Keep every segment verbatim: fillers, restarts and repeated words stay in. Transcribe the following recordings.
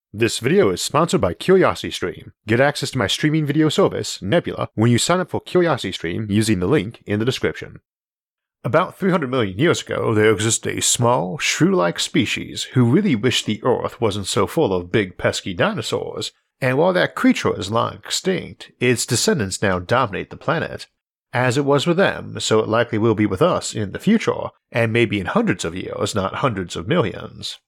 This video is sponsored by CuriosityStream. Get access to my streaming video service, Nebula, when you sign up for CuriosityStream using the link in the description. About three hundred million years ago, there existed a small, shrew-like species who really wished the Earth wasn't so full of big pesky dinosaurs, and while that creature is long extinct, its descendants now dominate the planet. As it was with them, so it likely will be with us in the future, and maybe in hundreds of years, not hundreds of millions.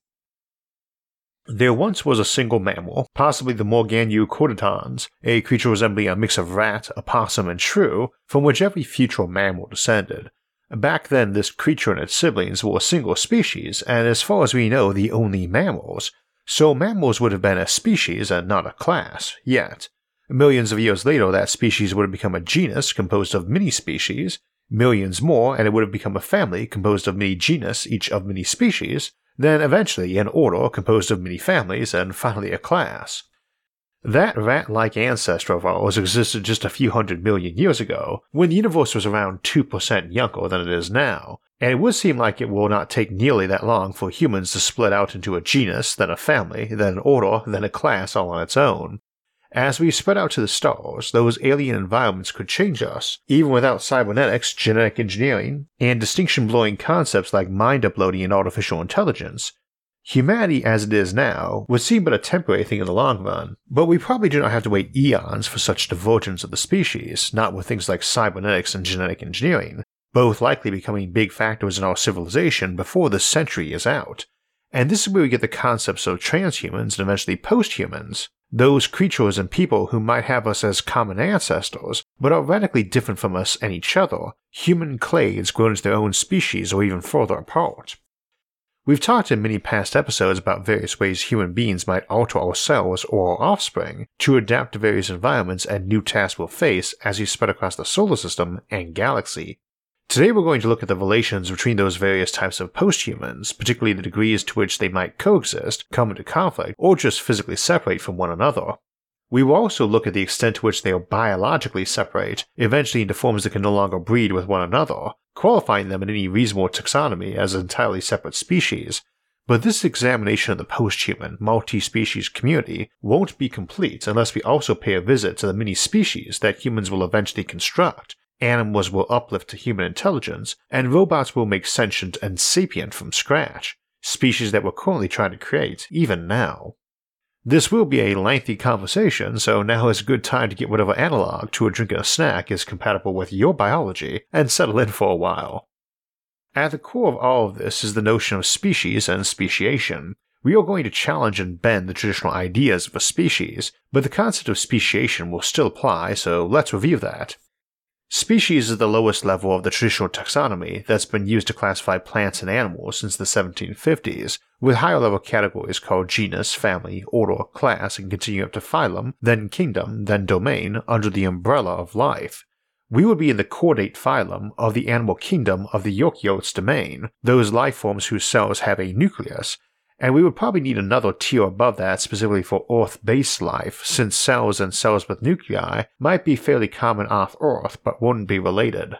There once was a single mammal, possibly the Morganochorditans, a creature resembling a mix of rat, opossum, and shrew, from which every future mammal descended. Back then, this creature and its siblings were a single species, and as far as we know, the only mammals, so mammals would have been a species and not a class, yet. Millions of years later, that species would have become a genus composed of many species, millions more, and it would have become a family composed of many genus, each of many species, then eventually an order composed of many families, and finally a class. That rat-like ancestor of ours existed just a few hundred million years ago, when the universe was around two percent younger than it is now, and it would seem like it will not take nearly that long for humans to split out into a genus, then a family, then an order, then a class all on its own. As we spread out to the stars, those alien environments could change us, even without cybernetics, genetic engineering, and distinction-blowing concepts like mind uploading and artificial intelligence. Humanity as it is now would seem but a temporary thing in the long run, but we probably do not have to wait eons for such divergence of the species, not with things like cybernetics and genetic engineering, both likely becoming big factors in our civilization before this century is out. And this is where we get the concepts of transhumans and eventually posthumans. Those creatures and people who might have us as common ancestors, but are radically different from us and each other, human clades grown into their own species or even further apart. We've talked in many past episodes about various ways human beings might alter ourselves or our offspring to adapt to various environments and new tasks we'll face as we spread across the solar system and galaxy. Today we're going to look at the relations between those various types of posthumans, particularly the degrees to which they might coexist, come into conflict, or just physically separate from one another. We will also look at the extent to which they are biologically separate, eventually into forms that can no longer breed with one another, qualifying them in any reasonable taxonomy as entirely separate species. But this examination of the posthuman, multi-species community won't be complete unless we also pay a visit to the many species that humans will eventually construct. Animals will uplift to human intelligence, and robots will make sentient and sapient from scratch, species that we're currently trying to create, even now. This will be a lengthy conversation, so now is a good time to get whatever analog to a drink and a snack is compatible with your biology and settle in for a while. At the core of all of this is the notion of species and speciation. We are going to challenge and bend the traditional ideas of a species, but the concept of speciation will still apply, so let's review that. Species is the lowest level of the traditional taxonomy that's been used to classify plants and animals since the seventeen fifties, with higher level categories called genus, family, order, class, and continuing up to phylum, then kingdom, then domain, under the umbrella of life. We would be in the chordate phylum of the animal kingdom of the Eukaryotes domain, those life forms whose cells have a nucleus, and we would probably need another tier above that specifically for Earth-based life, since cells and cells with nuclei might be fairly common off Earth but wouldn't be related.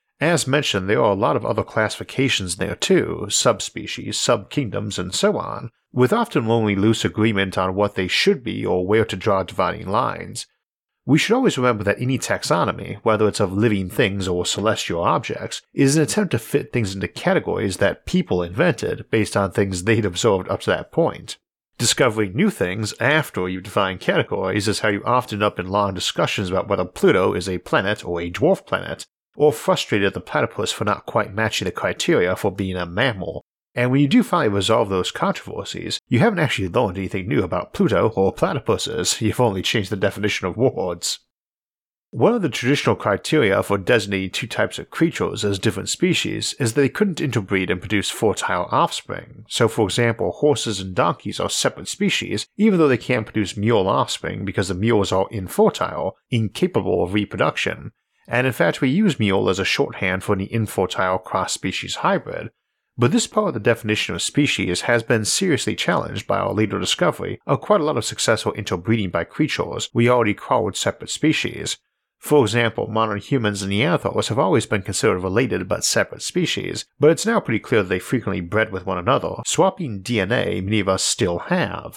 As mentioned, there are a lot of other classifications there too, subspecies, subkingdoms, and so on, with often only loose agreement on what they should be or where to draw dividing lines. We should always remember that any taxonomy, whether it's of living things or celestial objects, is an attempt to fit things into categories that people invented based on things they'd observed up to that point. Discovering new things after you define categories is how you often end up in long discussions about whether Pluto is a planet or a dwarf planet, or frustrated at the platypus for not quite matching the criteria for being a mammal. And when you do finally resolve those controversies, you haven't actually learned anything new about Pluto or platypuses, you've only changed the definition of words. One of the traditional criteria for designating two types of creatures as different species is that they couldn't interbreed and produce fertile offspring, so for example horses and donkeys are separate species even though they can't produce mule offspring because the mules are infertile, incapable of reproduction, and in fact we use mule as a shorthand for the infertile cross-species hybrid. But this part of the definition of species has been seriously challenged by our later discovery of quite a lot of successful interbreeding by creatures we already called separate species. For example, modern humans and Neanderthals have always been considered related but separate species, but it's now pretty clear that they frequently bred with one another, swapping D N A many of us still have.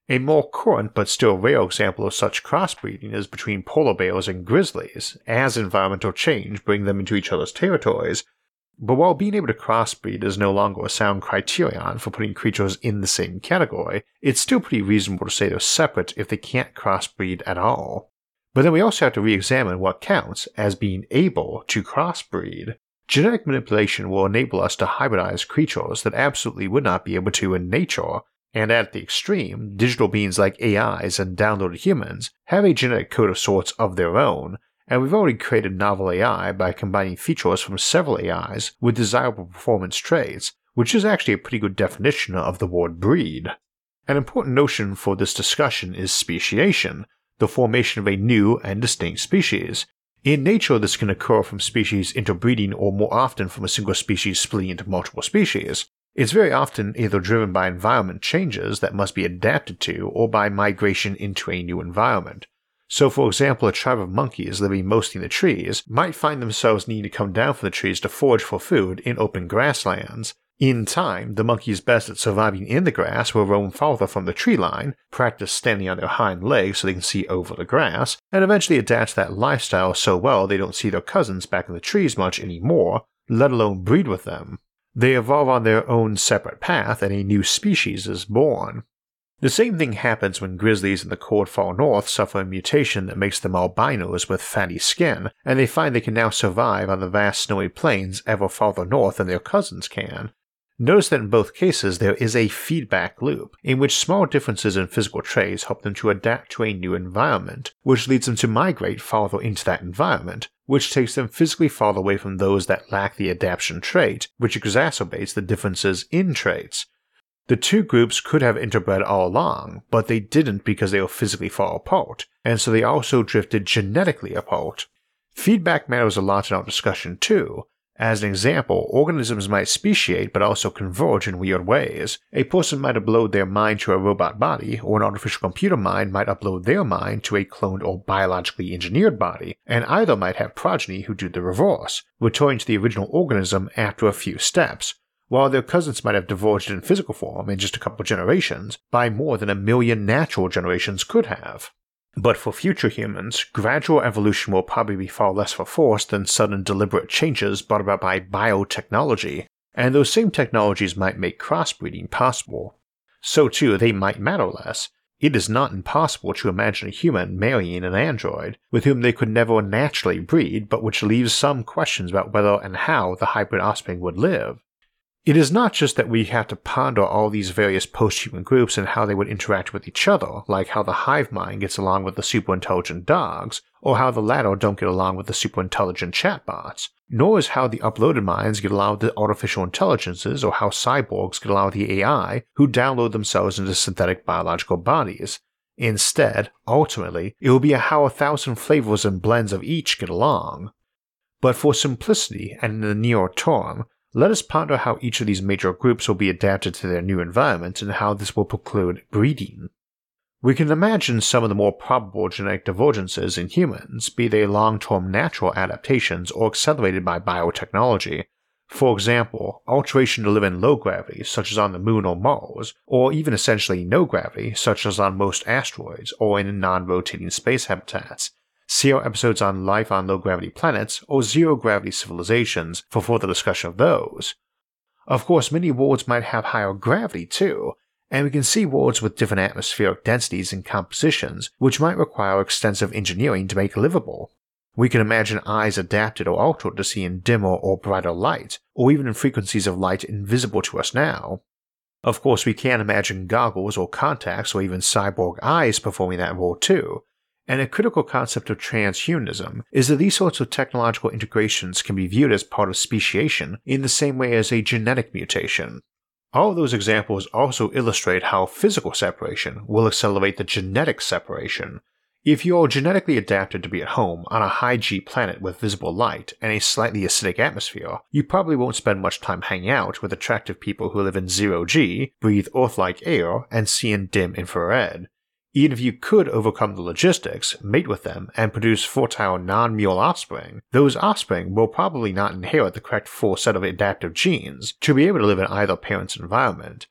A more current but still rare example of such crossbreeding is between polar bears and grizzlies, as environmental change brings them into each other's territories. But while being able to crossbreed is no longer a sound criterion for putting creatures in the same category, it's still pretty reasonable to say they're separate if they can't crossbreed at all. But then we also have to re-examine what counts as being able to crossbreed. Genetic manipulation will enable us to hybridize creatures that absolutely would not be able to in nature, and at the extreme, digital beings like A Is and downloaded humans have a genetic code of sorts of their own, and we've already created novel A I by combining features from several A Is with desirable performance traits, which is actually a pretty good definition of the word breed. An important notion for this discussion is speciation, the formation of a new and distinct species. In nature, this can occur from species interbreeding or more often from a single species splitting into multiple species. It's very often either driven by environment changes that must be adapted to or by migration into a new environment. So for example, a tribe of monkeys living mostly in the trees might find themselves needing to come down from the trees to forage for food in open grasslands. In time, the monkeys best at surviving in the grass will roam farther from the tree line, practice standing on their hind legs so they can see over the grass, and eventually adapt to that lifestyle so well they don't see their cousins back in the trees much anymore, let alone breed with them. They evolve on their own separate path and a new species is born. The same thing happens when grizzlies in the cold far north suffer a mutation that makes them albinos with fatty skin, and they find they can now survive on the vast snowy plains ever farther north than their cousins can. Notice that in both cases there is a feedback loop, in which small differences in physical traits help them to adapt to a new environment, which leads them to migrate farther into that environment, which takes them physically farther away from those that lack the adaptation trait, which exacerbates the differences in traits. The two groups could have interbred all along, but they didn't because they were physically far apart, and so they also drifted genetically apart. Feedback matters a lot in our discussion too. As an example, organisms might speciate but also converge in weird ways. A person might upload their mind to a robot body, or an artificial computer mind might upload their mind to a cloned or biologically engineered body, and either might have progeny who do the reverse, returning to the original organism after a few steps, while their cousins might have diverged in physical form in just a couple generations by more than a million natural generations could have. But for future humans, gradual evolution will probably be far less forced than sudden deliberate changes brought about by biotechnology, and those same technologies might make crossbreeding possible. So too, they might matter less. It is not impossible to imagine a human marrying an android, with whom they could never naturally breed, but which leaves some questions about whether and how the hybrid offspring would live. It is not just that we have to ponder all these various post-human groups and how they would interact with each other, like how the hive mind gets along with the super-intelligent dogs, or how the latter don't get along with the super-intelligent chatbots, nor is how the uploaded minds get along with the artificial intelligences or how cyborgs get along with the A I who download themselves into synthetic biological bodies. Instead, ultimately, it will be how a thousand flavors and blends of each get along. But for simplicity and in the near term, let us ponder how each of these major groups will be adapted to their new environment and how this will preclude breeding. We can imagine some of the more probable genetic divergences in humans, be they long-term natural adaptations or accelerated by biotechnology. For example, alteration to live in low gravity, such as on the Moon or Mars, or even essentially no gravity, such as on most asteroids or in non-rotating space habitats. See our episodes on life on low-gravity planets or zero-gravity civilizations for further discussion of those. Of course, many worlds might have higher gravity too, and we can see worlds with different atmospheric densities and compositions which might require extensive engineering to make livable. We can imagine eyes adapted or altered to see in dimmer or brighter light, or even in frequencies of light invisible to us now. Of course, we can imagine goggles or contacts or even cyborg eyes performing that role too. And a critical concept of transhumanism is that these sorts of technological integrations can be viewed as part of speciation in the same way as a genetic mutation. All of those examples also illustrate how physical separation will accelerate the genetic separation. If you are genetically adapted to be at home on a high-G planet with visible light and a slightly acidic atmosphere, you probably won't spend much time hanging out with attractive people who live in zero-G, breathe Earth-like air, and see in dim infrared. Even if you could overcome the logistics, mate with them, and produce fertile non-mule offspring, those offspring will probably not inherit the correct full set of adaptive genes to be able to live in either parent's environment.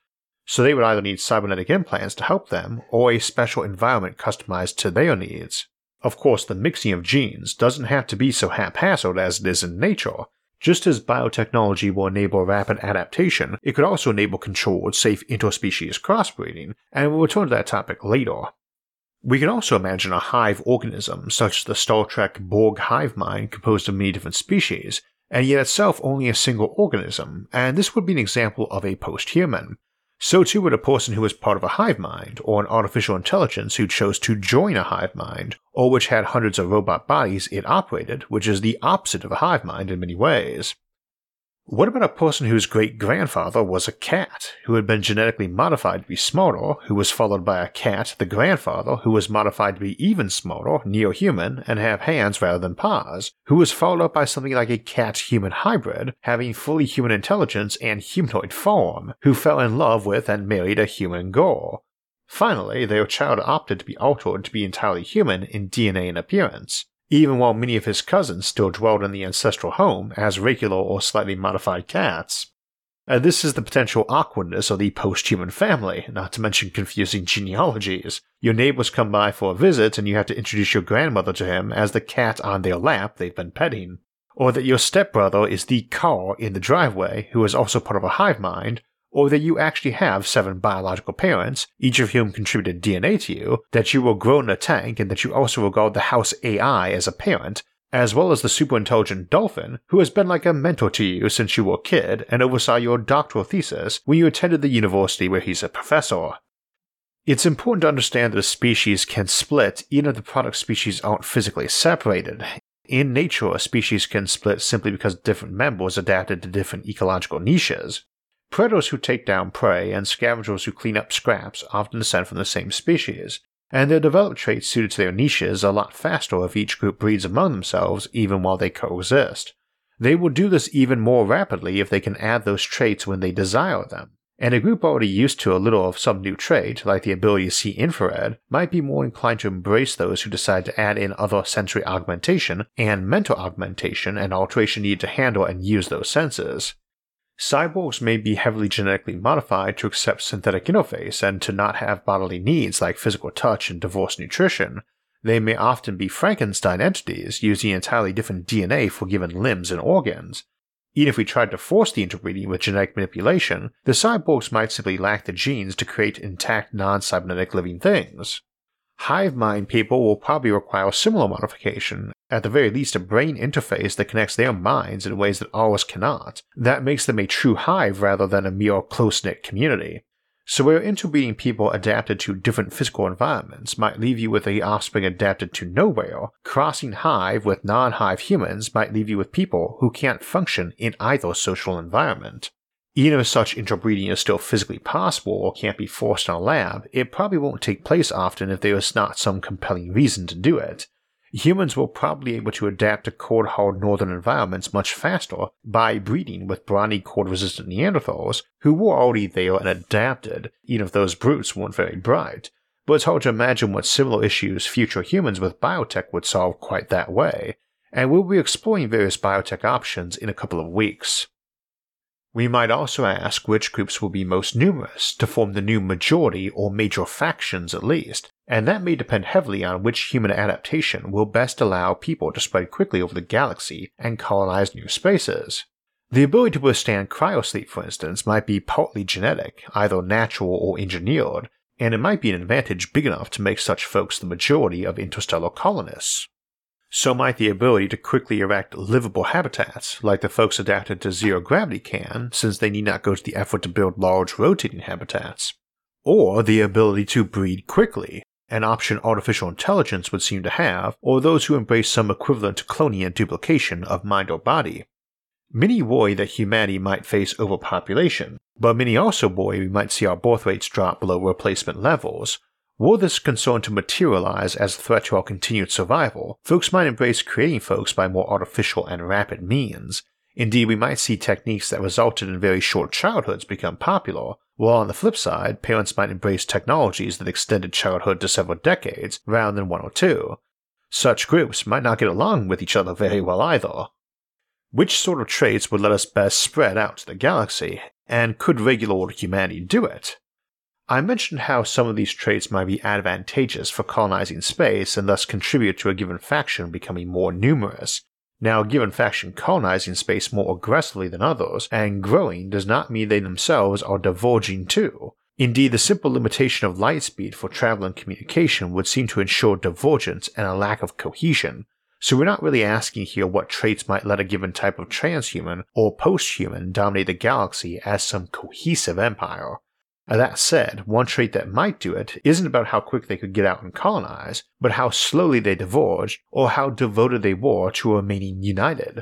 so they would either need cybernetic implants to help them, or a special environment customized to their needs. Of course, the mixing of genes doesn't have to be so haphazard as it is in nature. Just as biotechnology will enable rapid adaptation, it could also enable controlled, safe interspecies crossbreeding, and we'll return to that topic later. We can also imagine a hive organism, such as the Star Trek Borg hive mind composed of many different species, and yet itself only a single organism, and this would be an example of a post-human. So too would a person who was part of a hive mind, or an artificial intelligence who chose to join a hive mind, or which had hundreds of robot bodies it operated, which is the opposite of a hive mind in many ways. What about a person whose great-grandfather was a cat, who had been genetically modified to be smarter, who was followed by a cat, the grandfather, who was modified to be even smarter, neo-human, and have hands rather than paws, who was followed up by something like a cat-human hybrid, having fully human intelligence and humanoid form, who fell in love with and married a human girl. Finally, their child opted to be altered to be entirely human in D N A and appearance, even while many of his cousins still dwelled in the ancestral home as regular or slightly modified cats. And this is the potential awkwardness of the post-human family, not to mention confusing genealogies. Your neighbors come by for a visit and you have to introduce your grandmother to him as the cat on their lap they've been petting. Or that your stepbrother is the car in the driveway who is also part of a hive mind, or that you actually have seven biological parents, each of whom contributed D N A to you, that you were grown in a tank and that you also regard the house A I as a parent, as well as the super-intelligent dolphin who has been like a mentor to you since you were a kid and oversaw your doctoral thesis when you attended the university where he's a professor. It's important to understand that a species can split even if the product species aren't physically separated. In nature, a species can split simply because different members adapted to different ecological niches. Predators who take down prey and scavengers who clean up scraps often descend from the same species, and their developed traits suited to their niches a lot faster if each group breeds among themselves even while they coexist. They will do this even more rapidly if they can add those traits when they desire them, and a group already used to a little of some new trait, like the ability to see infrared, might be more inclined to embrace those who decide to add in other sensory augmentation and mental augmentation and alteration needed to handle and use those senses. Cyborgs may be heavily genetically modified to accept synthetic interface and to not have bodily needs like physical touch and divorced nutrition. They may often be Frankenstein entities using entirely different D N A for given limbs and organs. Even if we tried to force the interbreeding with genetic manipulation, the cyborgs might simply lack the genes to create intact non-cybernetic living things. Hive mind people will probably require similar modification, at the very least a brain interface that connects their minds in ways that ours cannot, that makes them a true hive rather than a mere close-knit community. So where interbreeding people adapted to different physical environments might leave you with a offspring adapted to nowhere, crossing hive with non-hive humans might leave you with people who can't function in either social environment. Even if such interbreeding is still physically possible or can't be forced in a lab, it probably won't take place often if there is not some compelling reason to do it. Humans will probably be able to adapt to cold-hard northern environments much faster by breeding with brawny cold-resistant Neanderthals who were already there and adapted, even if those brutes weren't very bright, but it's hard to imagine what similar issues future humans with biotech would solve quite that way, and we'll be exploring various biotech options in a couple of weeks. We might also ask which groups will be most numerous to form the new majority or major factions at least, and that may depend heavily on which human adaptation will best allow people to spread quickly over the galaxy and colonize new spaces. The ability to withstand cryosleep, for instance, might be partly genetic, either natural or engineered, and it might be an advantage big enough to make such folks the majority of interstellar colonists. So might the ability to quickly erect livable habitats, like the folks adapted to zero gravity can, since they need not go to the effort to build large rotating habitats. Or the ability to breed quickly, an option artificial intelligence would seem to have, or those who embrace some equivalent to cloning and duplication of mind or body. Many worry that humanity might face overpopulation, but many also worry we might see our birth rates drop below replacement levels. Were this concern to materialize as a threat to our continued survival, folks might embrace creating folks by more artificial and rapid means. Indeed, we might see techniques that resulted in very short childhoods become popular, while on the flip side, parents might embrace technologies that extended childhood to several decades rather than one or two. Such groups might not get along with each other very well either. Which sort of traits would let us best spread out to the galaxy, and could regular old humanity do it? I mentioned how some of these traits might be advantageous for colonizing space and thus contribute to a given faction becoming more numerous. Now, a given faction colonizing space more aggressively than others and growing does not mean they themselves are diverging too. Indeed, the simple limitation of light speed for travel and communication would seem to ensure divergence and a lack of cohesion, so we're not really asking here what traits might let a given type of transhuman or post-human dominate the galaxy as some cohesive empire. That said, one trait that might do it isn't about how quick they could get out and colonize, but how slowly they diverged, or how devoted they were to remaining united.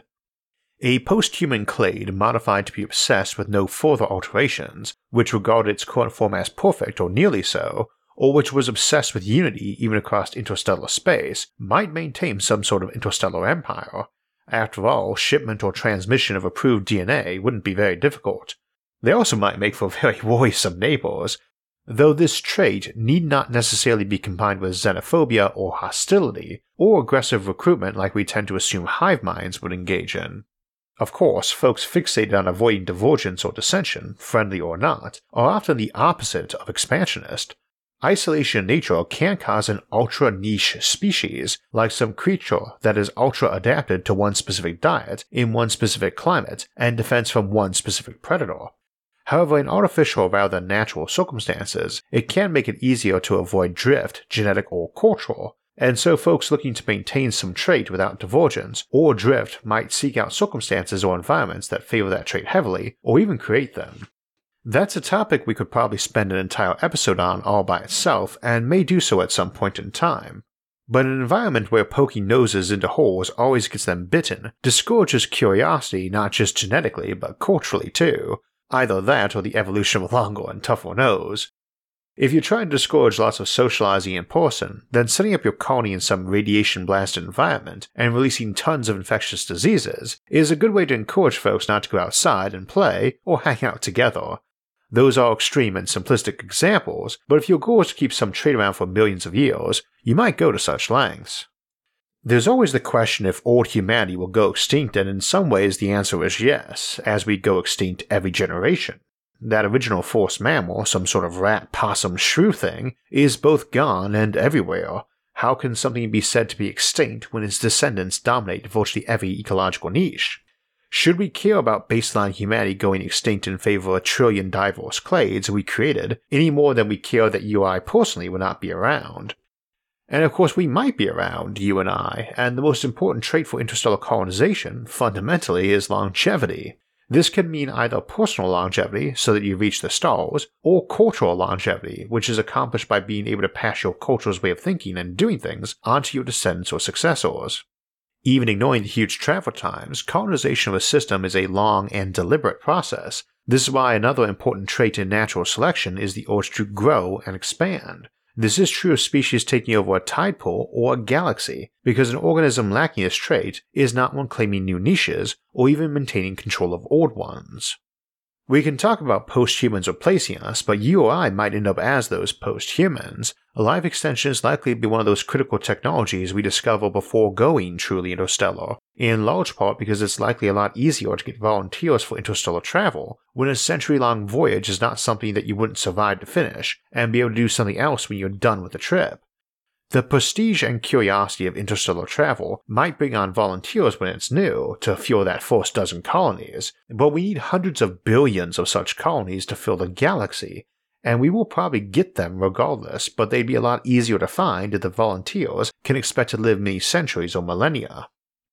A post-human clade modified to be obsessed with no further alterations, which regarded its current form as perfect or nearly so, or which was obsessed with unity even across interstellar space, might maintain some sort of interstellar empire. After all, shipment or transmission of approved D N A wouldn't be very difficult. They also might make for very worrisome neighbors, though this trait need not necessarily be combined with xenophobia or hostility, or aggressive recruitment like we tend to assume hive minds would engage in. Of course, folks fixated on avoiding divergence or dissension, friendly or not, are often the opposite of expansionist. Isolation in nature can cause an ultra-niche species, like some creature that is ultra-adapted to one specific diet in one specific climate and defense from one specific predator. However, in artificial rather than natural circumstances, it can make it easier to avoid drift, genetic or cultural, and so folks looking to maintain some trait without divergence or drift might seek out circumstances or environments that favor that trait heavily, or even create them. That's a topic we could probably spend an entire episode on all by itself, and may do so at some point in time. But an environment where poking noses into holes always gets them bitten discourages curiosity not just genetically but culturally too. Either that or the evolution of a longer and tougher nose. If you're trying to discourage lots of socializing in person, then setting up your colony in some radiation-blasted environment and releasing tons of infectious diseases is a good way to encourage folks not to go outside and play or hang out together. Those are extreme and simplistic examples, but if your goal is to keep some trait around for millions of years, you might go to such lengths. There's always the question if old humanity will go extinct, and in some ways the answer is yes, as we go extinct every generation. That original first mammal, some sort of rat, possum, shrew thing, is both gone and everywhere. How can something be said to be extinct when its descendants dominate virtually every ecological niche? Should we care about baseline humanity going extinct in favor of a trillion diverse clades we created any more than we care that you or I personally will not be around? And of course we might be around, you and I, and the most important trait for interstellar colonization, fundamentally, is longevity. This can mean either personal longevity, so that you reach the stars, or cultural longevity, which is accomplished by being able to pass your culture's way of thinking and doing things onto your descendants or successors. Even ignoring the huge travel times, colonization of a system is a long and deliberate process. This is why another important trait in natural selection is the urge to grow and expand. This is true of species taking over a tide pool or a galaxy, because an organism lacking this trait is not one claiming new niches or even maintaining control of old ones. We can talk about post-humans replacing us, but you or I might end up as those post-humans. Life extension is likely to be one of those critical technologies we discover before going truly interstellar, in large part because it's likely a lot easier to get volunteers for interstellar travel when a century-long voyage is not something that you wouldn't survive to finish, and be able to do something else when you're done with the trip. The prestige and curiosity of interstellar travel might bring on volunteers when it's new, to fuel that first dozen colonies, but we need hundreds of billions of such colonies to fill the galaxy, and we will probably get them regardless, but they'd be a lot easier to find if the volunteers can expect to live many centuries or millennia.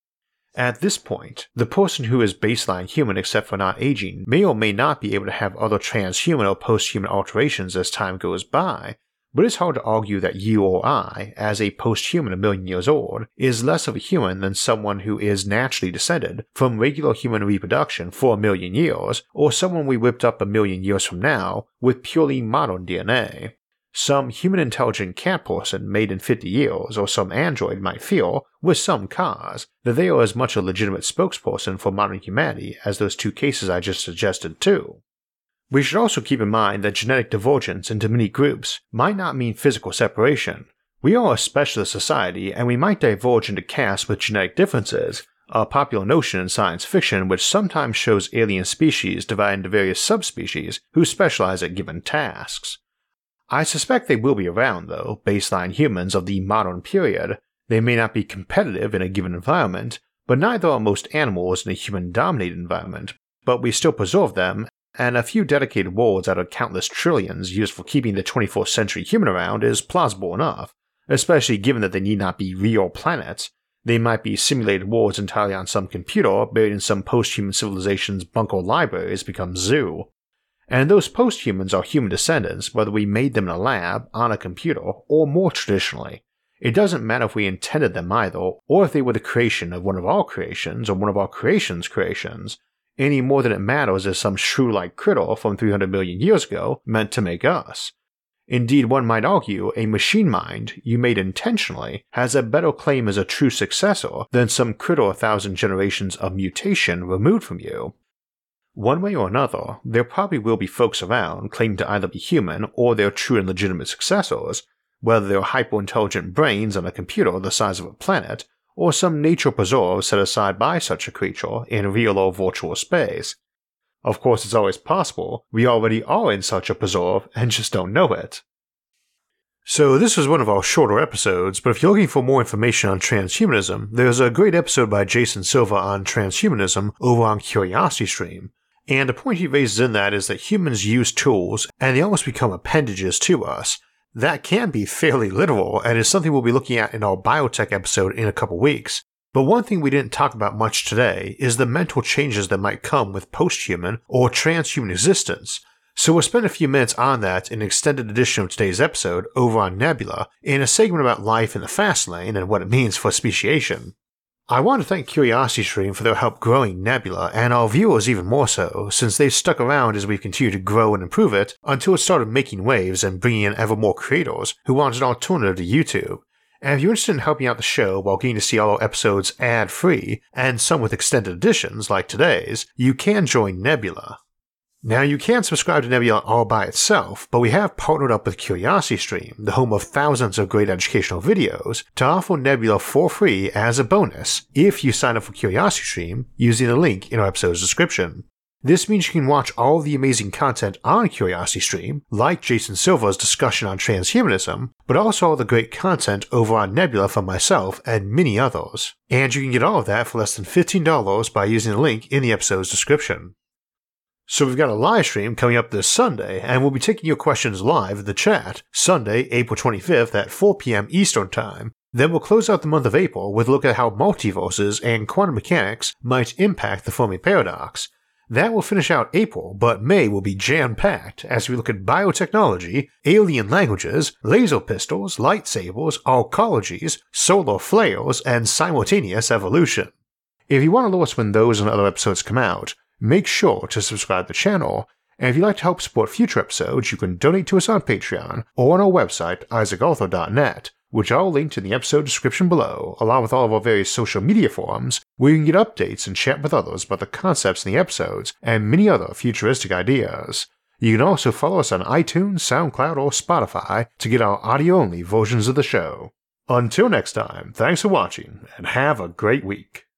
At this point, the person who is baseline human except for not aging may or may not be able to have other transhuman or post-human alterations as time goes by, but it's hard to argue that you or I, as a post-human a million years old, is less of a human than someone who is naturally descended from regular human reproduction for a million years, or someone we whipped up a million years from now with purely modern D N A. Some human-intelligent cat person made in fifty years, or some android might feel, with some cause, that they are as much a legitimate spokesperson for modern humanity as those two cases I just suggested too. We should also keep in mind that genetic divergence into many groups might not mean physical separation. We are a specialist society, and we might diverge into castes with genetic differences, a popular notion in science fiction which sometimes shows alien species divided into various subspecies who specialize at given tasks. I suspect they will be around though, baseline humans of the modern period. They may not be competitive in a given environment, but neither are most animals in a human-dominated environment, but we still preserve them, and a few dedicated worlds out of countless trillions used for keeping the twenty-first century human around is plausible enough, especially given that they need not be real planets. They might be simulated worlds entirely on some computer buried in some post-human civilization's bunker libraries become zoo. And those post-humans are human descendants whether we made them in a lab, on a computer, or more traditionally. It doesn't matter if we intended them either, or if they were the creation of one of our creations or one of our creation's creations, any more than it matters if some shrew-like critter from three hundred million years ago meant to make us. Indeed, one might argue a machine mind you made intentionally has a better claim as a true successor than some critter a thousand generations of mutation removed from you. One way or another, there probably will be folks around claiming to either be human or their true and legitimate successors, whether they're hyper-intelligent brains on a computer the size of a planet, or some nature preserve set aside by such a creature in real or virtual space. Of course, it's always possible we already are in such a preserve and just don't know it. So this was one of our shorter episodes, but if you're looking for more information on transhumanism, there's a great episode by Jason Silva on transhumanism over on CuriosityStream. And the point he raises in that is that humans use tools and they almost become appendages to us. That can be fairly literal and is something we'll be looking at in our biotech episode in a couple weeks. But one thing we didn't talk about much today is the mental changes that might come with post-human or transhuman existence. So we'll spend a few minutes on that in an extended edition of today's episode over on Nebula in a segment about life in the fast lane and what it means for speciation. I want to thank CuriosityStream for their help growing Nebula, and our viewers even more so, since they've stuck around as we've continued to grow and improve it until it started making waves and bringing in ever more creators who wanted an alternative to YouTube. And if you're interested in helping out the show while getting to see all our episodes ad-free, and some with extended editions like today's, you can join Nebula. Now you can subscribe to Nebula all by itself, but we have partnered up with CuriosityStream, the home of thousands of great educational videos, to offer Nebula for free as a bonus if you sign up for CuriosityStream using the link in our episode's description. This means you can watch all of the amazing content on CuriosityStream, like Jason Silva's discussion on transhumanism, but also all the great content over on Nebula from myself and many others. And you can get all of that for less than fifteen dollars by using the link in the episode's description. So we've got a live stream coming up this Sunday, and we'll be taking your questions live in the chat, Sunday, April twenty-fifth at four p.m. Eastern Time. Then we'll close out the month of April with a look at how multiverses and quantum mechanics might impact the Fermi paradox. That will finish out April, but May will be jam-packed as we look at biotechnology, alien languages, laser pistols, lightsabers, arcologies, solar flares, and simultaneous evolution. If you want to know us when those and other episodes come out, make sure to subscribe to the channel, and if you'd like to help support future episodes, you can donate to us on Patreon or on our website, isaac arthur dot net, which I'll link in the episode description below, along with all of our various social media forums, where you can get updates and chat with others about the concepts in the episodes and many other futuristic ideas. You can also follow us on iTunes, SoundCloud, or Spotify to get our audio-only versions of the show. Until next time, thanks for watching, and have a great week.